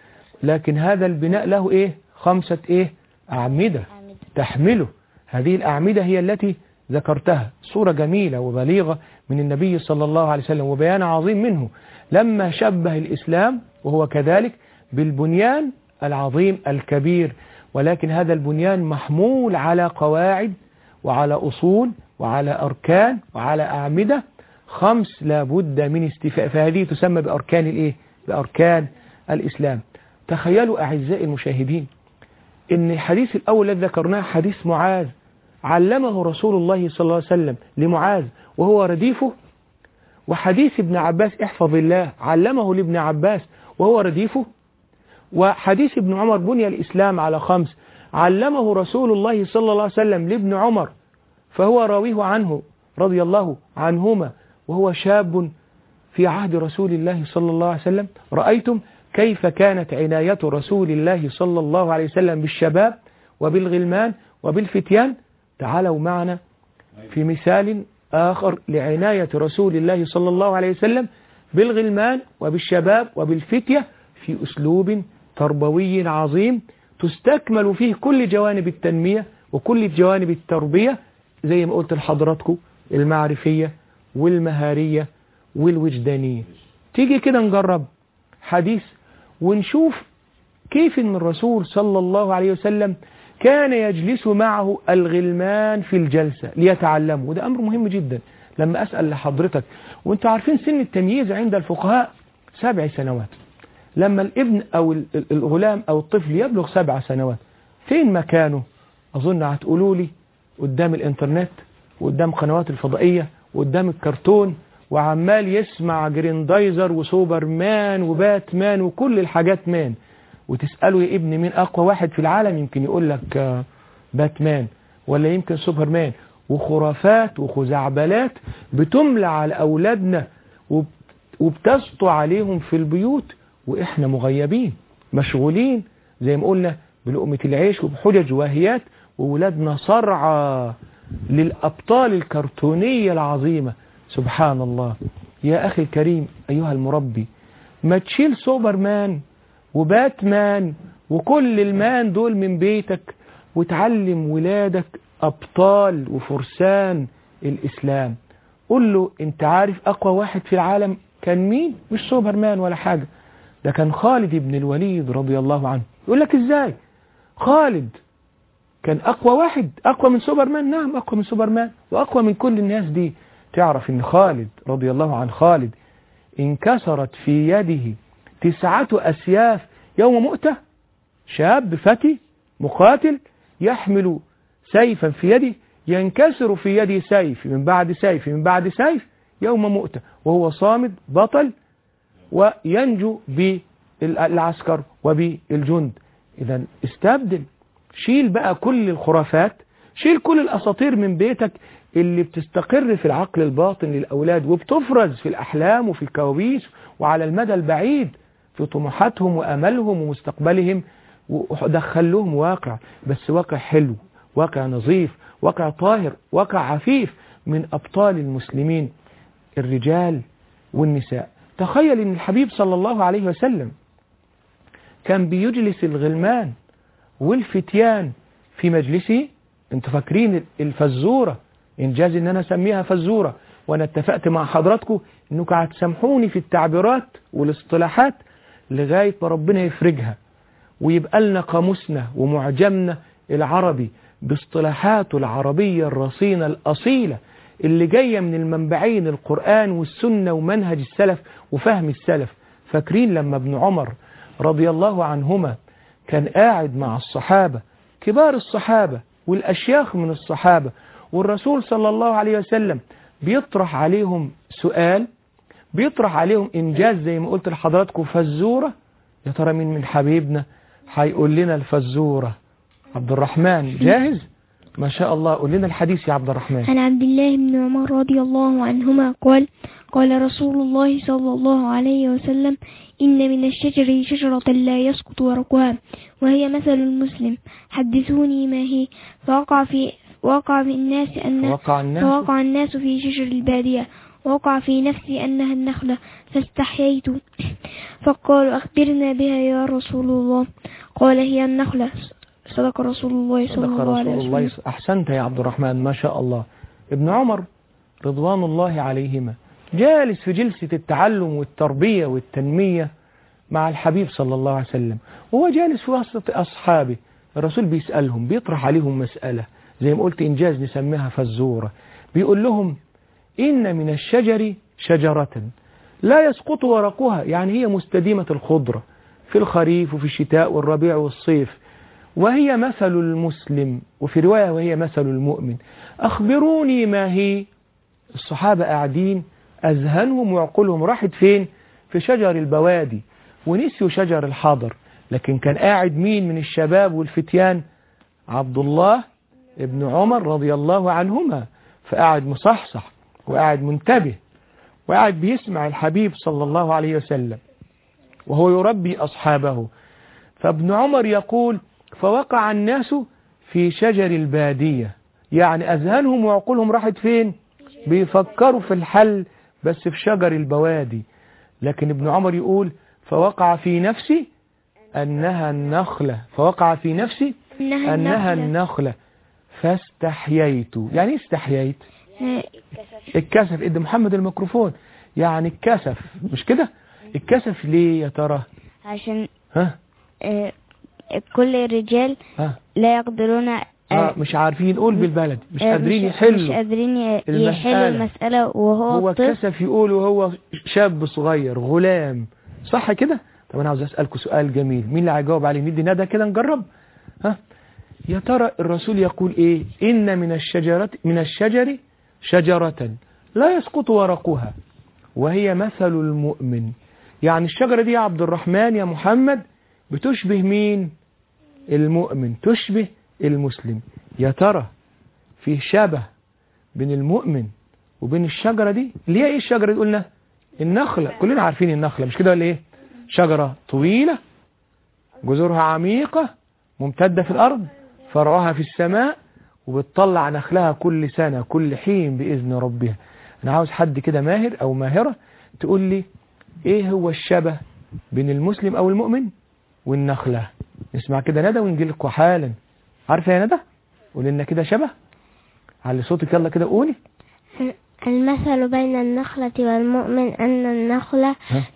لكن هذا البناء له إيه؟ خمسة إيه؟ أعمدة تحمله. هذه الأعمدة هي التي ذكرتها. صورة جميلة وبليغة من النبي صلى الله عليه وسلم وبيان عظيم منه لما شبه الإسلام وهو كذلك بالبنيان العظيم الكبير، ولكن هذا البنيان محمول على قواعد وعلى أصول وعلى أركان وعلى أعمدة خمس لا بد من استيفاء، فهذه تسمى بأركان الإيه؟ بأركان الإسلام. تخيلوا أعزائي المشاهدين إن الحديث الأول الذي ذكرناه حديث معاذ، علمه رسول الله صلى الله عليه وسلم لمعاذ وهو رديفه، وحديث ابن عباس احفظ الله علمه لابن عباس وهو رديفه، وحديث ابن عمر بني الإسلام على خمس علمه رسول الله صلى الله عليه وسلم لابن عمر فهو راويه عنه رضي الله عنهما وهو شاب في عهد رسول الله صلى الله عليه وسلم. رأيتم كيف كانت عناية رسول الله صلى الله عليه وسلم بالشباب وبالغلمان وبالفتيان. تعالوا معنا في مثال آخر لعناية رسول الله صلى الله عليه وسلم بالغلمان وبالشباب وبالفتية في أسلوب تربوي عظيم تستكمل فيه كل جوانب التنمية وكل جوانب التربية زي ما قلت لحضراتكم، المعرفية والمهارية والوجدانية. تيجي كده نجرب حديث ونشوف كيف ان الرسول صلى الله عليه وسلم كان يجلس معه الغلمان في الجلسة ليتعلموا، وده أمر مهم جدا. لما أسأل لحضرتك، وانتوا عارفين سن التمييز عند الفقهاء سبع سنوات، لما الابن أو الغلام أو الطفل يبلغ سبع سنوات فين مكانه؟ أظن هتقولوا لي قدام الإنترنت وقدام قنوات الفضائية وقدام الكرتون وعمال يسمع جريندايزر وسوبرمان وباتمان وكل الحاجات مان، وتسأله يا ابني مين أقوى واحد في العالم؟ يمكن يقول لك باتمان ولا يمكن سوبرمان، وخرافات وخزعبلات بتملى على أولادنا وبتسطو عليهم في البيوت، وإحنا مغيبين مشغولين زي ما قلنا بلقمة العيش وبحجج واهيات، وولادنا صرعى للأبطال الكرتونية العظيمة. سبحان الله. يا أخي الكريم أيها المربي، ما تشيل سوبرمان وباتمان وكل المان دول من بيتك وتعلم ولادك أبطال وفرسان الإسلام. قل له انت عارف أقوى واحد في العالم كان مين؟ مش سوبرمان ولا حاجة، ده كان خالد بن الوليد رضي الله عنه. يقول لك ازاي خالد كان أقوى واحد؟ أقوى من سوبرمان؟ نعم أقوى من سوبرمان وأقوى من كل الناس دي. تعرف ان خالد رضي الله عن خالد انكسرت في يده تسعة أسياف يوم مؤتة، شاب فتي مقاتل يحمل سيفا في يده ينكسر في يده سيف من بعد سيف من بعد سيف يوم مؤتة، وهو صامد بطل وينجو بالعسكر وبالجند. إذا استبدل، شيل بقى كل الخرافات، شيل كل الأساطير من بيتك اللي بتستقر في العقل الباطن للأولاد وبتفرز في الأحلام وفي الكوابيس وعلى المدى البعيد في طموحاتهم وأملهم ومستقبلهم، ودخل لهم واقع، بس واقع حلو، واقع نظيف، واقع طاهر، واقع عفيف من أبطال المسلمين الرجال والنساء. تخيل ان الحبيب صلى الله عليه وسلم كان بيجلس الغلمان والفتيان في مجلسه. انتوا فاكرين الفزورة، انجاز ان انا اسميها فزورة، وانا اتفقت مع حضراتكم انكم هتسامحوني في التعبيرات والاصطلاحات لغاية ما ربنا يفرجها ويبقى لنا قاموسنا ومعجمنا العربي باصطلاحاته العربية الرصينة الأصيلة اللي جاية من المنبعين القرآن والسنة ومنهج السلف وفهم السلف. فاكرين لما ابن عمر رضي الله عنهما كان قاعد مع الصحابة كبار الصحابة والأشياخ من الصحابة، والرسول صلى الله عليه وسلم بيطرح عليهم سؤال، بيطرح عليهم إنجاز زي ما قلت لحضراتكم فزورة. يا ترى مين من حبيبنا هيقول لنا الفزورة؟ عبد الرحمن جاهز؟ ما شاء الله، قول لنا الحديث يا عبد الرحمن. عن عبد الله بن عمر رضي الله عنهما قال قال رسول الله صلى الله عليه وسلم إن من الشجر شجرة لا يسقط ورقها وهي مثل المسلم، حدثوني ما هي. فوقع في وقع في الناس أن وقع الناس, فوقع الناس في شجر البادية، وقع في نفسي أنها النخلة فاستحييت، فقالوا أخبرنا بها يا رسول الله. قال هي النخلة. صدق رسول الله صلى الله عليه وسلم. أحسنت يا عبد الرحمن، ما شاء الله. ابن عمر رضوان الله عليهما جالس في جلسة التعلم والتربية والتنمية مع الحبيب صلى الله عليه وسلم، وهو جالس في وسط أصحابه. الرسول بيسألهم، بيطرح عليهم مسألة زي ما قلت إنجاز نسميها فزورة. بيقول لهم إن من الشجر شجرة لا يسقط ورقها، يعني هي مستديمة الخضرة في الخريف وفي الشتاء والربيع والصيف، وهي مثل المسلم، وفي رواية وهي مثل المؤمن. أخبروني ما هي. الصحابة قاعدين أذهنهم وعقولهم راحت فين؟ في شجر البوادي، ونسيوا شجر الحضر. لكن كان قاعد مين من الشباب والفتيان؟ عبد الله ابن عمر رضي الله عنهما، فقاعد مصحصح وقاعد منتبه وقاعد بيسمع الحبيب صلى الله عليه وسلم وهو يربي أصحابه. فابن عمر يقول فوقع الناس في شجر البادية، يعني أذهانهم وعقولهم راحت فين؟ بيفكروا في الحل بس في شجر البوادي. لكن ابن عمر يقول فوقع في نفسي أنها النخلة، فوقع في نفسي أنها, أنها النخلة فاستحييت. يعني استحييت الكسف. ادي محمد الميكروفون. يعني الكسف، مش كده؟ الكسف ليه يا ترى؟ عشان ها آه كل الرجال ها لا يقدرون آه آه مش عارفين، قول بالبلد، مش آه قادرين مش يحلوا مش قادرين يحلوا المسألة وهو هو طفل. الكسف يقول وهو شاب صغير غلام، صح كده؟ طب انا عاوز اسألكم سؤال جميل، مين اللي هيجاوب عليه؟ ندي ندى كده نجرب. ها يا ترى الرسول يقول ايه؟ ان من الشجرة من الشجر شجرة لا يسقط ورقها وهي مثل المؤمن. يعني الشجرة دي يا عبد الرحمن يا محمد بتشبه مين؟ المؤمن، تشبه المسلم. يا ترى في شبه بين المؤمن وبين الشجرة دي اللي هي ايه؟ الشجرة دي قلنا النخلة، كلنا عارفين النخلة مش كده ولا ايه؟ شجرة طويلة جذورها عميقة ممتدة في الأرض فرعها في السماء وبتطلع نخلها كل سنة كل حين بإذن ربها. أنا عاوز حد كده ماهر أو ماهرة تقول لي إيه هو الشبه بين المسلم أو المؤمن والنخلة. نسمع كده ندى ونجي لكم حالا. عارفة يا ندى؟ قول لنا كده شبه، على صوتك يلا كده قولي. المثل بين النخلة والمؤمن أن النخلة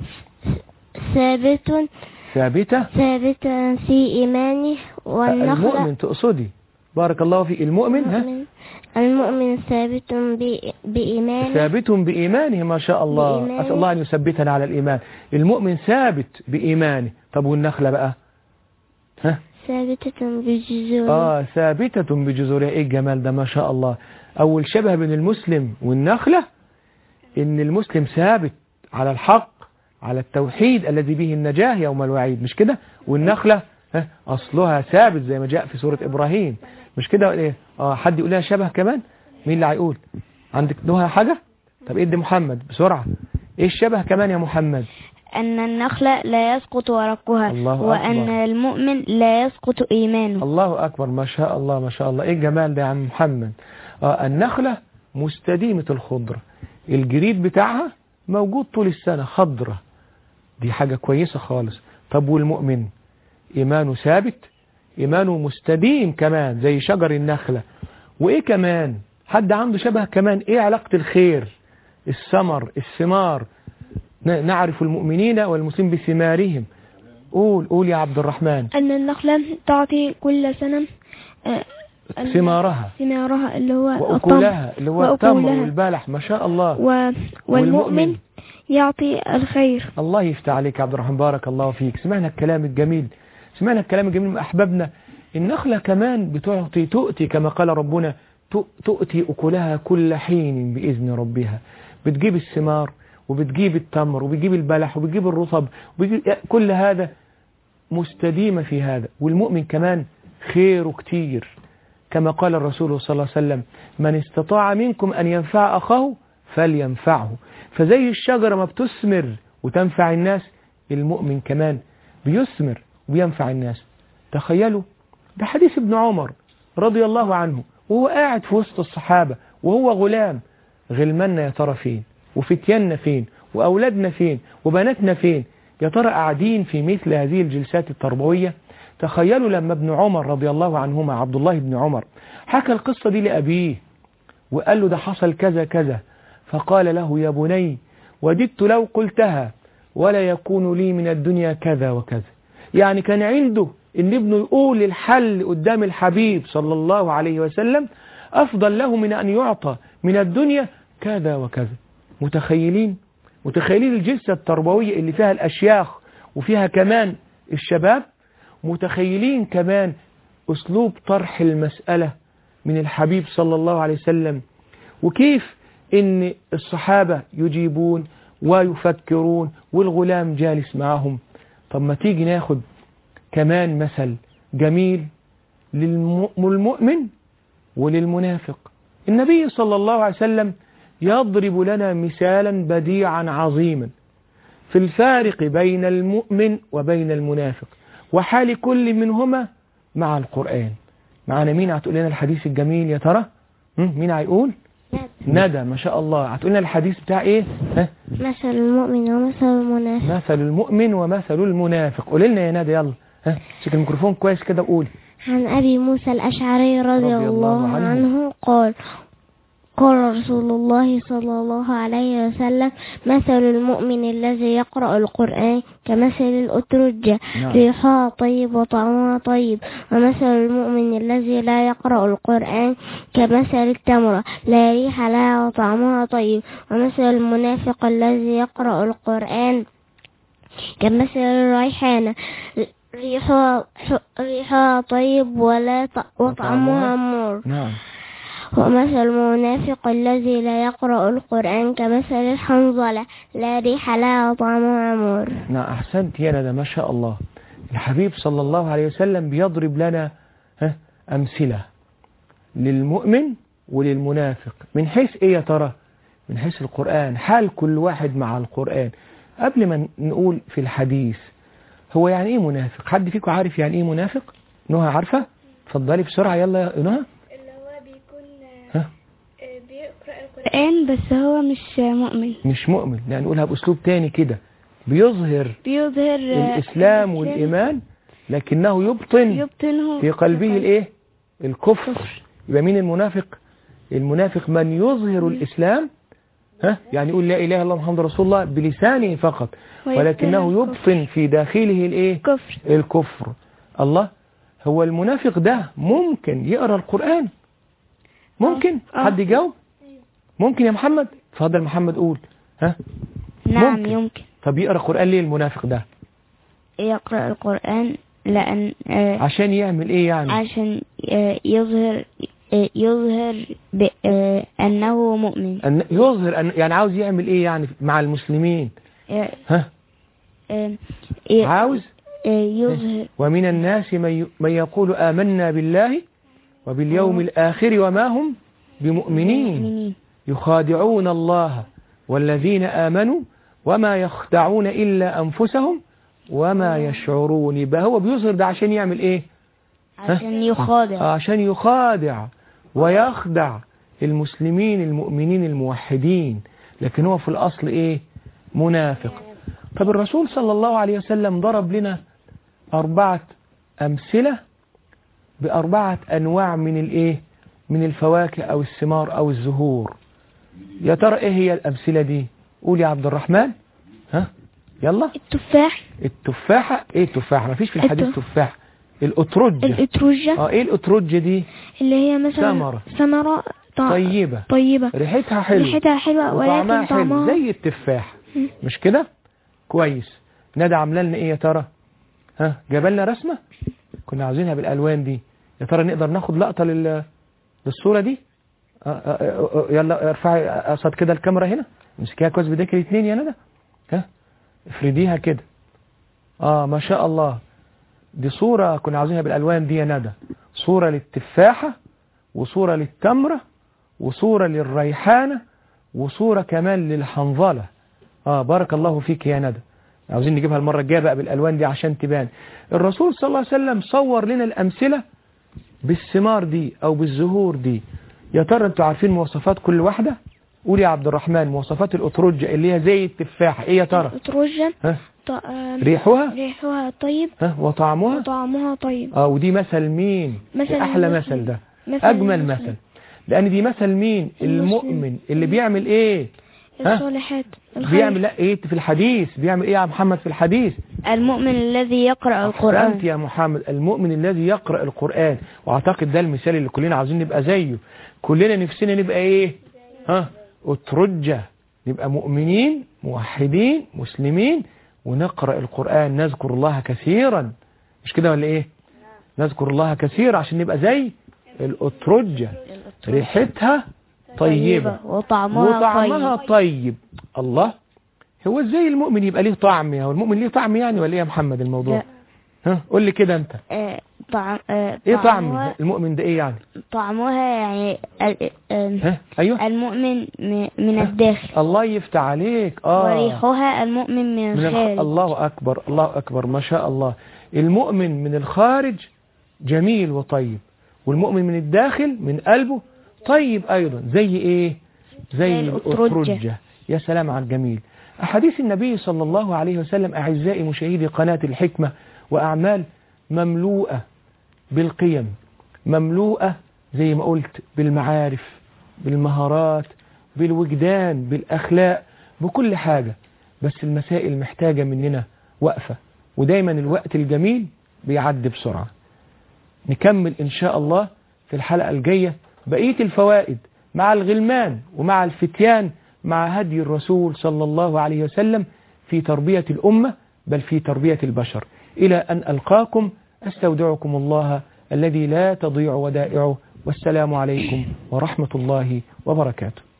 ثابت ثابتة ثابتة في إيمانه، والنخلة المؤمن تقصدي. بارك الله في المؤمن. ها المؤمن ثابت بإيمانه ثابت بإيمانه. ما شاء الله بإيمانه. أسأل الله أن يثبتنا على الإيمان. المؤمن ثابت بإيمانه. طب والنخلة بقى؟ ها ثابتة بجذورها. آه ثابتة بجذورها. إيه الجمال ده ما شاء الله. أول شبه بين المسلم والنخلة إن المسلم ثابت على الحق، على التوحيد الذي به النجاة يوم الوعيد، مش كده؟ والنخلة ها أصلها ثابت زي ما جاء في سورة إبراهيم، مش كده ولا إيه؟ آه حد يقول لها شبه كمان؟ مين اللي هيقول؟ عندك لها حاجة؟ طب إيه دي محمد بسرعة؟ إيه الشبه كمان يا محمد؟ أن النخلة لا يسقط ورقها، الله وأن أكبر. المؤمن لا يسقط إيمانه. الله أكبر ما شاء الله ما شاء الله. إيه الجمال ده يا عم محمد. آه النخلة مستديمة الخضرة، الجريد بتاعها موجود طول السنة خضرة، دي حاجة كويسة خالص. طب والمؤمن إيمانه ثابت، إيمانه مستديم كمان زي شجر النخلة. وإيه كمان حد عنده شبه كمان؟ إيه علاقة الخير، الثمر، الثمار؟ نعرف المؤمنين والمسلمين بثمارهم. قول قول يا عبد الرحمن. أن النخلة تعطي كل سنة آه ثمارها ثمارها اللي هو وأكلها اللي هو التمر والبلح ما شاء الله. و... والمؤمن يعطي الخير. الله يفتح عليك يا عبد الرحمن، بارك الله فيك. سمعنا الكلام الجميل، سمعنا الكلام الجميل من أحبابنا. النخلة كمان بتعطي، تؤتي كما قال ربنا، تؤتي أكلها كل حين بإذن ربها. بتجيب الثمار وبتجيب التمر وبتجيب البلح وبتجيب الرطب وبتجيب كل هذا مستديمة في هذا. والمؤمن كمان خيره كتير كما قال الرسول صلى الله عليه وسلم: من استطاع منكم أن ينفع أخاه فلينفعه. فزي الشجرة ما بتثمر وتنفع الناس، المؤمن كمان بيثمر وينفع الناس. تخيلوا ده حديث ابن عمر رضي الله عنه وهو قاعد في وسط الصحابة وهو غلام. غلمنا يا ترى فين؟ وفتياننا فين؟ وأولادنا فين؟ وبناتنا فين؟ يا ترى قاعدين في مثل هذه الجلسات التربوية؟ تخيلوا لما ابن عمر رضي الله عنهما عبد الله بن عمر حكى القصة دي لأبيه وقال له ده حصل كذا كذا، فقال له: يا بني وددت لو قلتها ولا يكون لي من الدنيا كذا وكذا. يعني كان عنده ان ابنه يقول الحل قدام الحبيب صلى الله عليه وسلم أفضل له من أن يعطى من الدنيا كذا وكذا. متخيلين متخيلين الجلسة التربوية اللي فيها الأشياخ وفيها كمان الشباب؟ متخيلين كمان أسلوب طرح المسألة من الحبيب صلى الله عليه وسلم، وكيف إن الصحابة يجيبون ويفكرون والغلام جالس معهم. طب ما تيجي ناخد كمان مثل جميل للمؤمن وللمنافق. النبي صلى الله عليه وسلم يضرب لنا مثالا بديعا عظيما في الفارق بين المؤمن وبين المنافق وحال كل منهما مع القرآن. معنا مين هتقول لنا الحديث الجميل يا ترى؟ مين هيقول؟ ندى ما شاء الله. هتقول لنا الحديث بتاع ايه؟ ها؟ مثل المؤمن ومثل المنافق. مثل المؤمن ومثل المنافق. قول لنا يا ندى يلا. ها شكل الميكروفون كويس كده وقولي. عن أبي موسى الأشعري رضي, رضي الله, الله عنه, عنه قال: قال رسول الله صلى الله عليه وسلم: مثل المؤمن الذي يقرأ القرآن كمثل الأترجة، ريحها طيب وطعمها طيب. ومثل المؤمن الذي لا يقرأ القرآن كمثل التمرة، لا ريح لها وطعمها طيب. ومثل المنافق الذي يقرأ القرآن كمثل الريحانة، ريحها ريحها طيب ولا وطعمها مر. نعم. ومثل المنافق الذي لا يقرأ القرآن كمثل الحنظلة، لا ريح لها وطعمها مر. نعم أحسنت يا ندى ما شاء الله. الحبيب صلى الله عليه وسلم بيضرب لنا أمثلة للمؤمن وللمنافق من حيث إيه يا ترى؟ من حيث القرآن، حال كل واحد مع القرآن. قبل ما نقول في الحديث هو يعني إيه منافق؟ حد فيكم عارف يعني إيه منافق؟ نهى عارفة؟ اتفضلي بسرعة يلا يا نهى. القرآن بس هو مش مؤمن. مش مؤمن، يعني نقولها بأسلوب تاني كده، بيظهر بيظهر الإسلام والإيمان لكنه يبطن يبطنه في قلبه الإيه؟ الكفر. يبقى مين المنافق؟ المنافق من يظهر الإسلام، ها يعني يقول لا إله إلا الله محمد رسول الله بلسانه فقط، ولكنه يبطن في داخله الإيه؟ الكفر. الكفر. الله، هو المنافق ده ممكن يقرأ القرآن؟ ممكن؟ أوه. حد يجاوب؟ ممكن يا محمد؟ اتفضل محمد قول. ها؟ نعم ممكن. يمكن. طب يقرأ القرآن ليه المنافق ده؟ يقرأ القرآن لأن آه عشان يعمل ايه يعني؟ عشان آه يظهر آه يظهر آه أنه مؤمن. أن يظهر أن يعني عاوز يعمل ايه يعني مع المسلمين؟ آه ها آه عاوز آه يظهر. ومن الناس من من يقول آمنا بالله وباليوم الآخر وما هم بمؤمنين يخادعون الله والذين آمنوا وما يخدعون إلا أنفسهم وما يشعرون. يبقى هو بيظهر ده عشان يعمل ايه؟ عشان يخادع. عشان يخادع ويخدع المسلمين المؤمنين الموحدين، لكن هو في الأصل ايه؟ منافق. طب الرسول صلى الله عليه وسلم ضرب لنا أربعة أمثلة بأربعة أنواع من الايه؟ من الفواكه أو الثمار أو الزهور. يا ترى ايه هي الأمثلة دي؟ قول يا عبد الرحمن. ها يلا. التفاح. التفاحة. ايه التفاحة؟ مفيش في الحديث التف... تفاح. الأترجة. الأترجة. اه ايه الأترجة دي؟ اللي هي مثلا ثمرة ثمرة طيبة طيبة ريحتها حلوة ريحتها حلوة ولكن طعمها زي التفاح. مش كده؟ كويس. ندى عامله لنا ايه يا ترى؟ ها جابلنا رسمة كنا عاوزينها بالألوان دي. يا ترى نقدر ناخد لقطة لل... للصورة دي؟ آه آه آه يلا ارفعي قصد كده الكاميرا هنا، امسكيها كويس بديك الاثنين يا ندى. ها افرديها كده. اه ما شاء الله، دي صورة كنا عاوزينها بالألوان دي يا ندى. صورة للتفاحة وصورة للتمرة وصورة للريحانة وصورة كمان للحنظلة. اه بارك الله فيك يا ندى. عاوزين نجيبها المرة الجاية بقى بالألوان دي عشان تبان. الرسول صلى الله عليه وسلم صور لنا الأمثلة بالثمار دي أو بالزهور دي. يا ترى انتوا عارفين مواصفات كل واحدة؟ قول يا عبد الرحمن مواصفات الأترجة اللي هي زي التفاحة ايه يا ترى؟ الأترجة ها ط... ريحها ريحها طيب. ها وطعمها وطعمها طيب. اه ودي مثل مين؟ مثل أحلى مثل. مثل ده مثل أجمل مثل. مثل، لأن دي مثل مين؟ المؤمن اللي بيعمل ايه؟ الصالحات. بيعمل لا ايه في الحديث؟ بيعمل ايه يا محمد في الحديث؟ المؤمن الذي يقرأ القرآن. أنت يا محمد المؤمن الذي يقرأ القرآن. واعتقد ده المثال اللي كلنا عاوزين نبقى زيه. كلنا نفسنا نبقى ايه؟ ها أترجة، نبقى مؤمنين موحدين مسلمين ونقرأ القرآن نذكر الله كثيرا. مش كده ولا ايه؟ نذكر الله كثيرا عشان نبقى زي الأترجة ريحتها طيبة وطعمها, وطعمها طيب. طيب. الله، هو ازاي المؤمن يبقى ليه طعم؟ هو المؤمن ليه طعم يعني ولا ايه يا محمد الموضوع؟ لا. ها قول لي كده انت. آه طعم آه ايه طعم المؤمن ده ايه يعني؟ طعمها يعني آه ها ايوه المؤمن من الداخل. الله يفتح عليك. اه وريحها المؤمن من الخارج. الله اكبر الله اكبر ما شاء الله. المؤمن من الخارج جميل وطيب، والمؤمن من الداخل من قلبه طيب ايضا. زي ايه؟ زي الأترجة. يا سلام على الجميل. أحاديث النبي صلى الله عليه وسلم أعزائي مشاهدي قناة الحكمة وأعمال مملوءة بالقيم، مملوءة زي ما قلت بالمعارف بالمهارات بالوجدان بالأخلاق بكل حاجة. بس المسائل محتاجة مننا وقفة، ودايما الوقت الجميل بيعدي بسرعة. نكمل إن شاء الله في الحلقة الجاية بقية الفوائد مع الغلمان ومع الفتيان مع هدي الرسول صلى الله عليه وسلم في تربية الأمة بل في تربية البشر. إلى أن ألقاكم أستودعكم الله الذي لا تضيع ودائعه، والسلام عليكم ورحمة الله وبركاته.